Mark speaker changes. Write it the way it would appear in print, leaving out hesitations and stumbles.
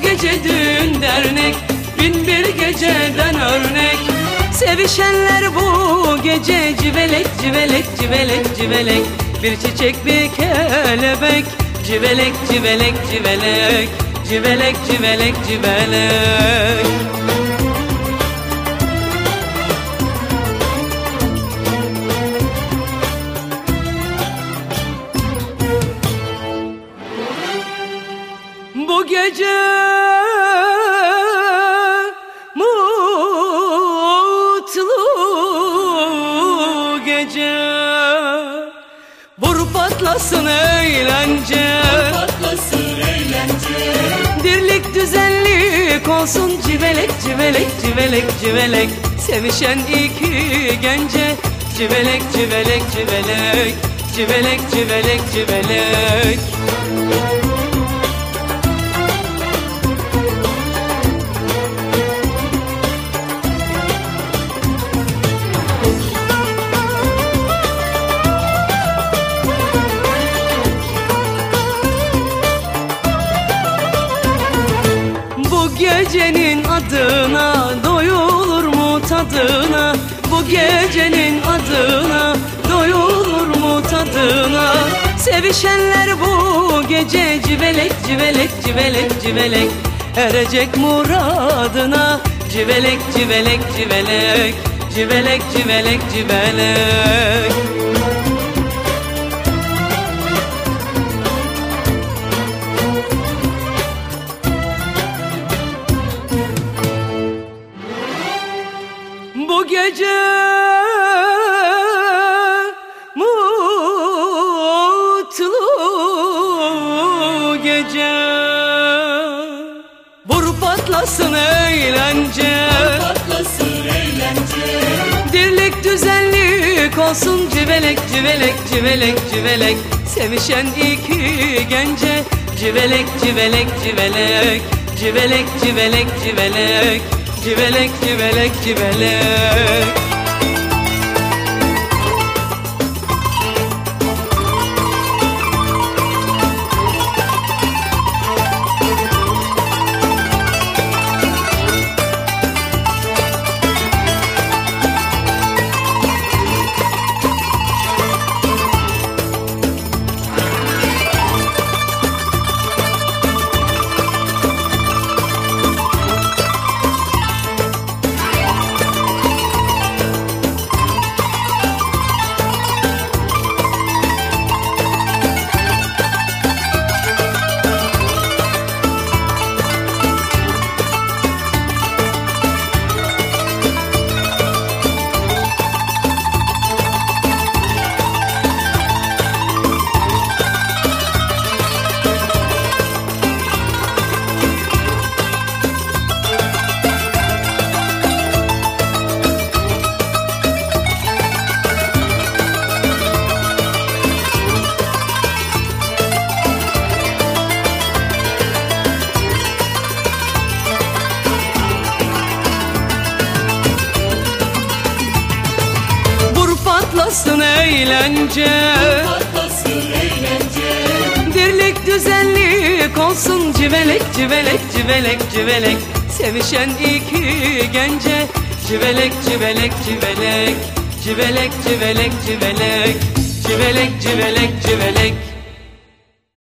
Speaker 1: gece düğün dernek, bin bir geceden örnek. Sevişenler bu gece civelek civelek civelek civelek, bir çiçek bir kelebek, civelek civelek civelek, civelek civelek civelek. Bu gece mutlu gece, vur patlasın eğlence, dirlik düzenlik olsun civelek civelek civelek civelek, sevişen iki gence, civelek civelek civelek, civelek civelek civelek. Gecenin adına doyulur mu tadına, bu gecenin adına doyulur mu tadına. Sevişenler bu gece civelek civelek civelek civelek, erecek muradına, civelek civelek civelek, civelek civelek civelek. Bu gece mutlu gece, vur patlasın eğlence, dirlik düzenlik olsun civelek civelek civelek civelek, sevişen iki gence, civelek civelek civelek, civelek civelek civelek, civelek civelek civelek. Patlasın eğlence, dirlik düzenlik olsun civelek civelek civelek civelek, sevişen iki gence, civelek civelek civelek, civelek civelek civelek, civelek civelek civelek.